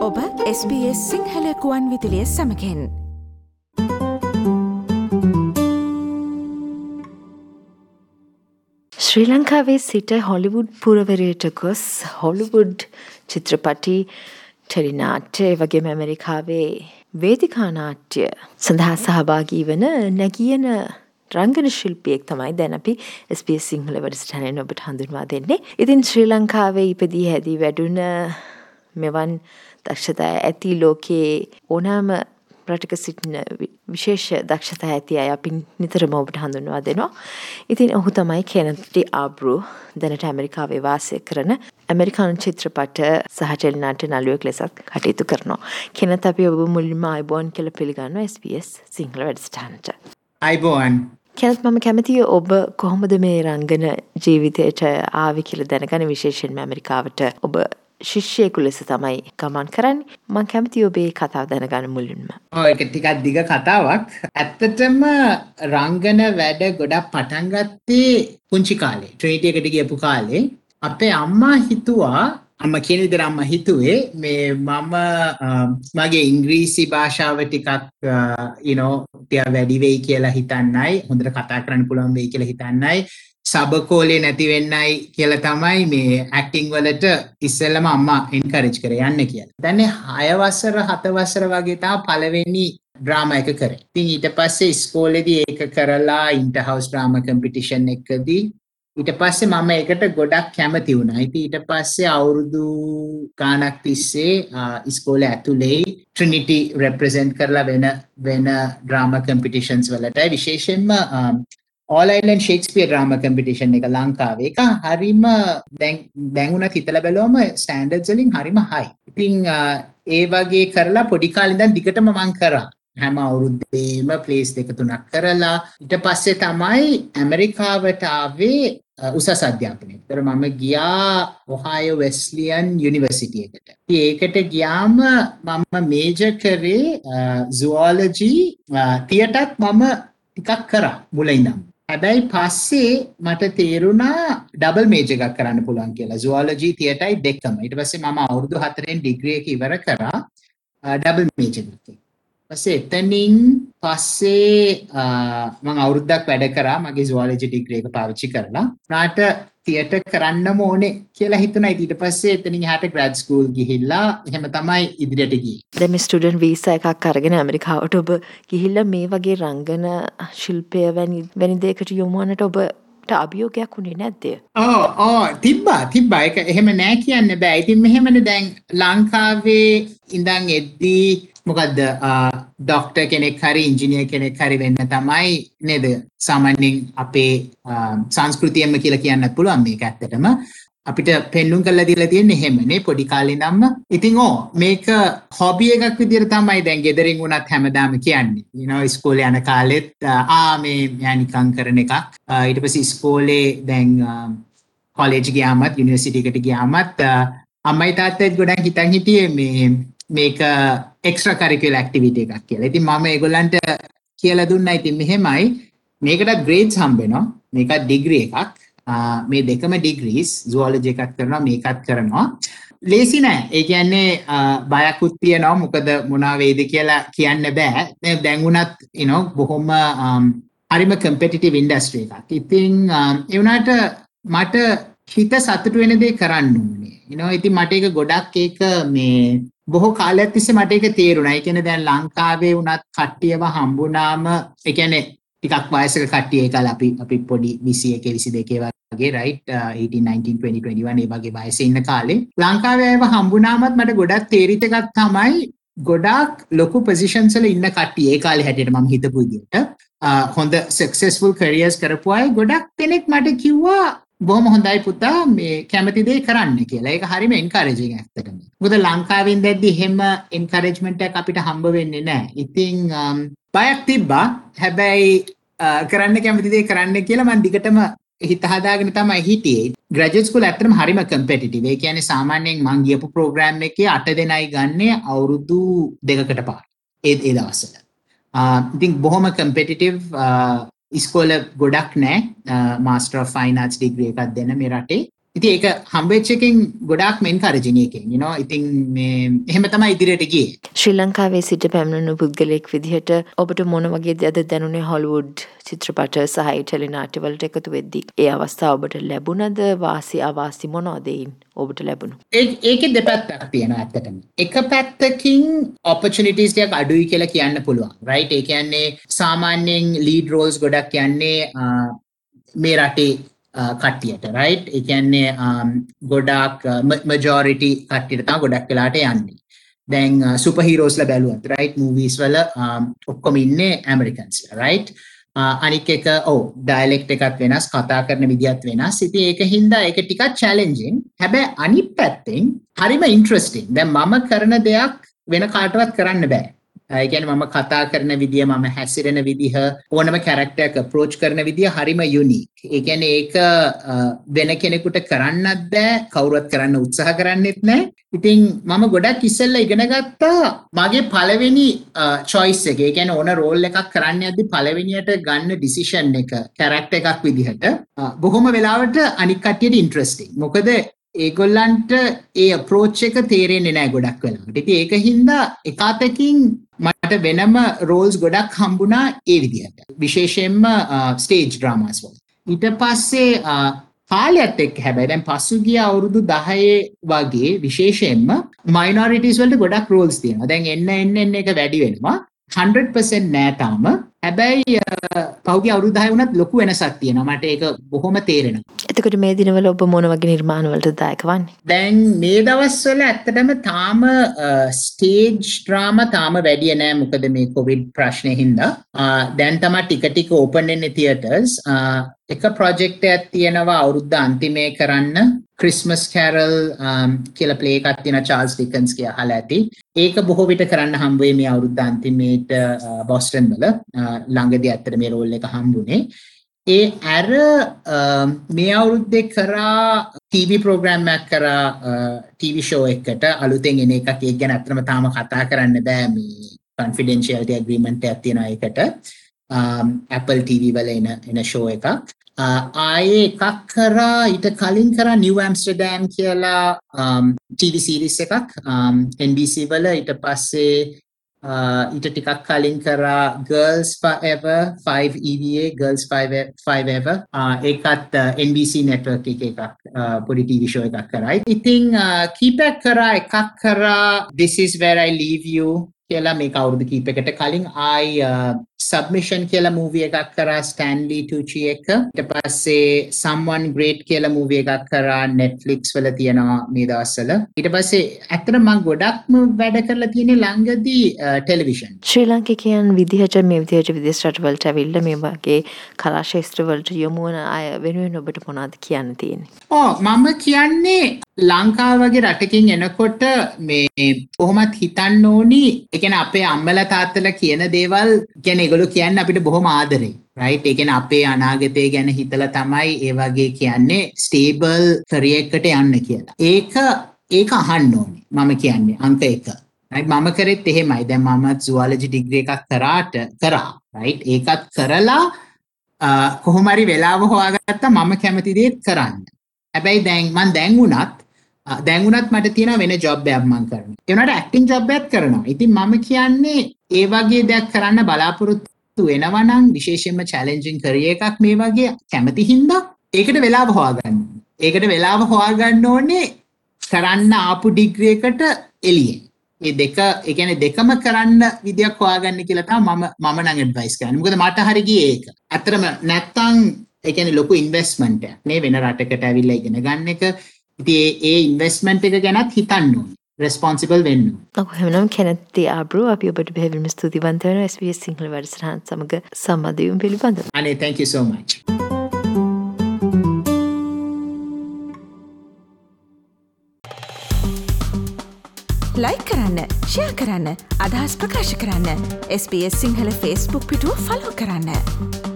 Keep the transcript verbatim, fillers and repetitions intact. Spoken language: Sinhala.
ඔබ එස් බී එස් සිංහල කුවන් විදුලිය සමඟෙන් ශ්‍රී ලංකාවේ සිට හොලිවුඩ් පුරවරයට ගොස් හොලිවුඩ් චිත්‍රපටි ටෙලිනාට්‍ය වගේම ඇමරිකාවේ වේදිකා නාට්‍ය සඳහා සහභාගී වන නැගියන රංගන ශිල්පියෙක් තමයි දැන් අපි එස් බී එස් සිංහල වැඩසටහනෙන් ඔබට හඳුන්වා දෙන්නේ. ඉතින් ශ්‍රී ලංකාවේ ඉපදී හැදී වැඩුණ මෙවන් දක්ෂතා ඇති ලෝකයේ ඕනෑම රටක සිටින විශේෂ දක්ෂතා ඇති අය අපි නිතරම ඔබට හඳුන්වා දෙනවා. ඉතින් ඔහු තමයි කෙනත් ආබ්රු දැනට ඇමරිකාවේ වාසය කරන ඇමරිකානු චිත්‍රපට සහ ටෙලිනාට්‍ය නළුවෙක් ලෙසත් කටයුතු කරනවා. කෙනත් අපි ඔබ මුලින්ම අයබෝන් කියලා පිළිගන්නවා එස් බී එස් සිංහල වැඩසටහනට. අයබෝන්. කෙනත් මම කැමතියි ඔබ කොහොමද මේ රංගන ජීවිතයට ආවේ කියලා දැනගන්න, විශේෂයෙන්ම ඇමරිකාවට ඔබ ශිෂ්‍යයෙකු ලෙස තමයි ගමන් කරන්නේ. මම කැමතියි ඔබේ කතාව දැනගන්න මුලින්ම. ඔව් ඒක ටිකක් දිග කතාවක්. ඇත්තටම රංගන වැඩ ගොඩක් පටන් ගත්තේ පුංචි කාලේ. ට්‍රිනිටි එකට ගියපු කාලේ අපේ අම්මා හිතුවා අම්මා කියන විදිහට අම්මා හිතුවේ මේ මම මගේ ඉංග්‍රීසි භාෂාව ටිකක් you know ටික වැඩි වෙයි කියලා හිතන්නයි, හොඳට කතා කරන්න පුළුවන් වෙයි කියලා හිතන්නයි, සබකෝලේ නැති වෙන්නයි කියලා තමයි මේ ඇක්ටිං වලට ඉස්සෙල්ලම අම්මා එන්කරේජ් කරේ යන්න කියලා. දැන් හය වසර හත වසර වගේ තමයි පළවෙනි ඩ්‍රාමා එක කරේ. ඉතින් ඊට පස්සේ ඉස්කෝලේදී ඒක කරලා ඉන්ටර් හවුස් ඩ්‍රාමා කම්පිටිෂන් එකකදී ඊට පස්සේ මම ඒකට ගොඩක් කැමති වුණා. ඉතින් ඊට පස්සේ අවුරුදු ගාණක් තිස්සේ ඉස්කෝලේ ඇතුලේ ට්‍රිනිටි රෙප්‍රසෙන්ට් කරලා වෙන වෙන ඩ්‍රාමා කම්පිටිෂන්ස් වලට, විශේෂයෙන්ම All Island Shakespeare drama competition එක ලංකාවේ එක හරිම දැන් දැන් උනත් හිතලා බැලුවම ස්ටෑන්ඩඩ්ස් වලින් හරිම හයි. ඉතින් ඒ වගේ කරලා පොඩි කාලේ ඉඳන් දිගටම මම කරා. හැම අවුරුද්දේම ප්ලේස් දෙක තුනක් කරලා ඊට පස්සේ තමයි ඇමරිකාවට ආවේ උසස් අධ්‍යාපනය. ඒතර මම ගියා ඔහායෝ වෙස්ලියන් යුනිවර්සිටි එකට. ඉතින් ඒකට ගියාම මම මේජර් කරේ zoology. තියටත් මම ටිකක් කරා මුලින් ඉඳන්. හැබැයි පස්සේ මට තේරුණා ඩබල් මේජර් එකක් කරන්න පුළුවන් කියලා. zoology theaterයි දෙකම. ඊට පස්සේ මම අවුරුදු හතරෙන් ඩිග්‍රී එක ඉවර කරා ඩබල් මේජර් එකක්. පස්සේ එතනින් පස්සේ මම අවුරුද්දක් වැඩ කරා මගේ zoology ඩිග්‍රී එක පාවිච්චි කරලා. උනාට තියටර් කරන්නම ඕනේ කියලා හිතුණා. ඊට පස්සේ එතනින් එහාට ග්‍රැඩ් ස්කූල් ගිහිල්ලා එහෙම තමයි ඉදිරියට ගියේ. දැන් මේ ස්ටුඩන්ට් වීසා එකක් අරගෙන ඇමරිකාවට ඔබ ගිහිල්ලා මේ වගේ රංගන ශිල්පය වැනි වැනි දෙයකට යොමු වන්නට ඔබට අභියෝගයක් උනේ නැද්ද? ඔව් ඔව් තිබ්බා තිබ්බා. ඒක එහෙම නෑ කියන්න බෑ. ඉතින් මෙහෙමනේ දැන් ලංකාවේ ඉඳන් එද්දී මොකද්ද ඩොක්ටර් කෙනෙක් හරි ඉංජිනේර් කෙනෙක් හරි වෙන්න තමයි නේද සාමාන්‍යයෙන් අපේ සංස්කෘතියෙම කියලා කියන්නත් පුළුවන්. මේක ඇත්තටම අපිට පෙන්නුම් කරලා දීලා තියෙන්නේ එහෙමනේ පොඩි කාලේ ඉඳන්ම. ඉතින් ඕ මේක හොබි එකක් විදිහට තමයි දැන් ගෙදරින් වුණත් හැමදාම කියන්නේ. you know ඉස්කෝලේ යන කාලෙත් ආ මේ මම නිකන් කරන එකක්. ඊට පස්සේ ඉස්කෝලේ දැන් කොලෙජ් ගියාමත් යුනිවර්සිටි එකට ගියාමත් අම්මයි තාත්තයි ගොඩක් හිතන් හිටියේ මේ මේක එක්ස්ට්‍රා කරිකියුලර් ඇක්ටිවිටි එකක් කියලා. ඉතින් මම ඒගොල්ලන්ට කියලා දුන්නා ඉතින් මෙහෙමයි මේකට ග්‍රේඩ්ස් හම්බ වෙනවා. මේක ඩිග්‍රී එකක්. මේ දෙකම ඩිග්‍රීස් zoology එකක් කරනවා මේකත් කරනවා. ලේසි නෑ. ඒ කියන්නේ බයකුත් තියෙනවා. මොකද මොනවා වේද කියලා කියන්න බෑ. දැන් උනත් you know බොහොම හරිම කම්පිටිටිව් ඉන්ඩස්ට්‍රි එකක්. ඉතින් ඒ වුණාට මට හිත සතුට වෙන දේ කරන්න ඕනේ. you know ඉතින් මට ඒක ගොඩක් ඒක මේ බොහෝ කාලයක් තිස්සේ මට ඒක තේරුණා. ඒ කියන්නේ දැන් ලංකාවේ උනත් කට්ටියව හම්බුනාම ඒ කියන්නේ ටිකක් වයසක කට්ටිය ඒකල අපි අපි පොඩි විසි එක විසි දෙක වගේ right eighteen nineteen twenty twenty-one ඒ වගේ වයසේ ඉන්න කාලේ ලංකාවේ අයව හම්බුනාමත් මට ගොඩක් තේරිච්ච එකක් තමයි ගොඩක් ලොකු පොසිෂන්ස් වල ඉන්න කට්ටිය ඒ කාලේ හැටියට මම හිතපු විදිහට හොඳ සක්සස්ෆුල් කැරියර්ස් කරපු අය ගොඩක් දෙනෙක් මට කිව්වා බොහොම හොඳයි පුතා මේ කැමති දේ කරන්න කියලා. ඒක හරිම එන්කරේජින් ඇත්තටම. මොකද ලංකාවේ ඉඳද්දි එහෙම එන්කරේජ්මන්ට් එකක් අපිට හම්බ වෙන්නේ නැහැ. ඉතින් බයක් තිබ්බා. හැබැයි කරන්න කැමති දේ කරන්න කියලා මම දිගටම හිත හදාගෙන තමයි හිටියේ. ග්‍රැජුවේට් ස්කූල් ඇත්තටම හරිම කම්පිටිටිව්. ඒ කියන්නේ සාමාන්‍යයෙන් මම ගියපු ප්‍රෝග්‍රෑම් එකේ අට දෙනයි ගන්නේ අවුරුදු දෙකකට පාර. ඒ ඒ දවස්වල. ඉතින් බොහොම කම්පිටිටිව් ඉස්කෝල ගොඩක් නෑ master of fine arts degree එකක් දෙන මේ රටේ. ඉතින් ඒක හම්බෙච්ච එකෙන් ගොඩාක්ම එන්කරේජින් එකෙන් you know ඉතින් මේ එහෙම තමයි ඉදිරියට ගියේ. ශ්‍රී ලංකාවේ සිට පැමිණුණු පුද්ගලයෙක් විදිහට ඔබට මොන වගේ අද දැනුනේ හොලිවුඩ් චිත්‍රපට සහ ටෙලි නාට්‍යවලට එකතු වෙද්දී ඒ අවස්ථාව ඔබට ලැබුණද? වාසි අවාසි මොනවද ඒන් ඔබට ලැබුණු? ඒ ඒකේ දෙපැත්තක් තියෙනවා ඇත්තටම. එක පැත්තකින් opportunities ටිකක් අඩුයි කියලා කියන්න පුළුවන්. right? ඒ කියන්නේ සාමාන්‍යයෙන් lead roles ගොඩක් යන්නේ මේ රටේ කට්ටියට right ඒ කියන්නේ ගොඩාක් majority කට්ටියට තමයි ගොඩක් වෙලාට යන්නේ. දැන් සුපර් හීරෝස්ලා බැලුවත් right movies වල ඔක්කොම ඉන්නේ Americans right අනික එක ඔව් dialect එකත් වෙනස් කතා කරන විදියත් වෙනස්. ඉතින් ඒක හින්දා ඒක ටිකක් challenging. හැබැයි අනිත් පැත්තෙන් හරිම interesting. දැන් මම කරන දෙයක් වෙන කාටවත් කරන්න බෑ. ඒ කියන්නේ මම කතා කරන විදිය මම හැසිරෙන විදිහ ඕනම character එක approach කරන විදිය හරිම unique. ඒ කියන්නේ ඒක වෙන කෙනෙකුට කරන්නත් බෑ කවුරුවත් කරන්න උත්සාහ කරන්නෙත් නෑ. ඉතින් මම ගොඩක් ඉස්සෙල්ලා ඉගෙන ගත්තා මගේ පළවෙනි choice එක. ඒ කියන්නේ ඕන role එකක් කරන්න යද්දි පළවෙනියට ගන්න decision එක character එකක් විදිහට බොහොම වෙලාවට අනික් කට්ටියට interesting. මොකද ඒගොල්ලන්ට ඒ approach එක තේරෙන්නේ නැහැ ගොඩක් වෙලාවට. ඉතින් ඒක හින්දා එකාතකින් මට වෙනම roles ගොඩක් හම්බුණා ඒ විදිහට. විශේෂයෙන්ම stage dramas වල. ඊට පස්සේ කාලයත් එක්ක හැබැයි දැන් පසුගිය අවුරුදු දහයේ වගේ විශේෂයෙන්ම minorities වලට ගොඩක් roles තියෙනවා. දැන් එන්න එන්න එන්න එක වැඩි වෙනවා. one hundred percent නෑ තාම. හැබැයි පහුගිය අවුරුදු දහය වුණත් ලොකු වෙනසක් තියෙනවා. මට ඒක බොහොම තේරෙනවා. එතකොට මේ දිනවල ඔබ මොන වගේ නිර්මාණ වලට දායක වන්නේ? දැන් මේ දවස්වල ඇත්තටම තාම ස්ටේජ් ඩ්‍රාමා තාම වැඩි නෑ මොකද මේ කොවිඩ් ප්‍රශ්නේ හින්දා. දැන් තමයි ටික ටික ඕපන් වෙන්නේ තියටර්ස්. එක ප්‍රොජෙක්ට් එකක් තියෙනවා අවුරුද්ද අන්තිමේ කරන්න ක්‍රිස්මස් කැරල් කියලා ප්ලේ එකක් තියෙනවා චාල්ස් ඩිකන්ස් කියලා අහලා ඇති. ඒක බොහෝ විට කරන්න හම්බ වෙයි මේ අවුරුද්ද අන්තිමේට බොස්ටන් වල. ළඟදී ඇත්තට මේ රෝල් එක හම්බුනේ. ඒ අර මේ අවුරුද්දේ කරා ටීවී ප්‍රෝග්‍රෑම් එකක් කරා ටීවී ෂෝ එකකට අලුතෙන් එන එකක්. ඒක ගැන අත්‍තරම තාම කතා කරන්න බෑ මේ confidentiality agreement එකක් තියෙනවා ඒකට. Apple ටීවී වල එන එන ෂෝ එකක්. ආයේ එකක් කරා ඊට කලින් කරා New Amsterdam කියලා ටීවී සීරීස් එකක් N B C වල. ඊට පස්සේ ඊට ටිකක් කලින් කරා Girls Forever five E V A Girls five Ever ඒකත් N B C network එකේ එකක් පොඩි ටීවී ෂෝ එකක් කරා. ඉතින් කීපයක් කරා එකක් කරා This Is Where I Leave You කියලා මේක අවුරුදු කීපයකට කලින් ආයි Submission කියලා මූවී එකක් කරා Stanley Tucci එක. ඊට පස්සේ Someone Great කියලා මූවී එකක් කරා Netflix වල තියෙනවා මේ දවස්වල. ඊට පස්සේ ඇත්තට මම ගොඩක්ම වැඩ කරලා තියෙන්නේ ළඟදී ටෙලිවිෂන්. ශ්‍රී ලාංකිකයන් විදිහට මේ විදිහට විදේශ රටවලට ඇවිල්ලා මේ වගේ කලා ක්ෂේත්‍ර වලට යොමු වන අය වෙනුවෙන් ඔබට මොනවද කියන්න තියෙන්නේ? ඔව් මම කියන්නේ ලංකාව වගේ රටකින් එනකොට මේ කොහොමත් හිතන්න ඕනි ඒ කියන්නේ අපේ අම්මලා තාත්තලා කියන දේවල් කියන්නේ ඒගොල්ලෝ කියන්නේ අපිට බොහොම ආදරෙයි right ඒ කියන්නේ අපේ අනාගතය ගැන හිතලා තමයි ඒ වගේ කියන්නේ ස්ටේබල් කැරියර් එකකට යන්න කියලා. ඒක ඒක අහන්න ඕනේ මම කියන්නේ අංක එක. right මම කරෙත් එහෙමයි. දැන් මම zoology degree එකක් කරාට කරා right ඒකත් කරලා කොහොම හරි වෙලාව හොයාගත්තා මම කැමති දේ කරන්න. හැබැයි දැන් මම දැන් වුණත් දැන් වුණත් මට තියෙන වෙන ජොබ් එකක් මම කරනවා. ඒ වුණාට ඇක්ටිං ජොබ් එකක් කරනවා. ඉතින් මම කියන්නේ ඒ වගේ දෙයක් කරන්න බලාපොරොත්තු වෙනවා නම් විශේෂයෙන්ම challenging career එකක් මේ වගේ කැමති හින්දා ඒකට වෙලාව හොයාගන්න. ඒකට වෙලාව හොයාගන්න ඕනේ කරන්න ආපු ඩිග්‍රී එකට එළියෙන්. මේ දෙක ඒ කියන්නේ දෙකම කරන්න විදියක් හොයාගන්න කියලා තමයි මම මම නම් ඇඩ්වයිස් කරන්නේ. මොකද මට හරි ගියේ ඒක. අතරම නැත්තම් ඒ කියන්නේ ලොකු ඉන්වෙස්ට්මන්ට් එකක් නේ වෙන රටකට ඇවිල්ලා ඉගෙන ගන්න එක. ඉතින් ඒ ඉන්වෙස්ට්මන්ට් එක ගැනත් හිතන්න ඕනේ. රෙස්පොන්සිබල් වෙන්න ඕනේ. ඔව් එහෙනම් කෙනෙක් ආබ්‍රෝ අපි ඔබට බෙහෙවින්ම ස්තුතිවන්ත වෙනවා S B S සිංහල වැඩසටහන සමග සම්බන්ධ වීම පිළිබඳව. අනේ thank you so much. Like කරන්න, ෂෙයා කරන්න, අදහස් ප්‍රකාශ කරන්න. S B S Sinhala Facebook පිටුව ෆලෝ කරන්න.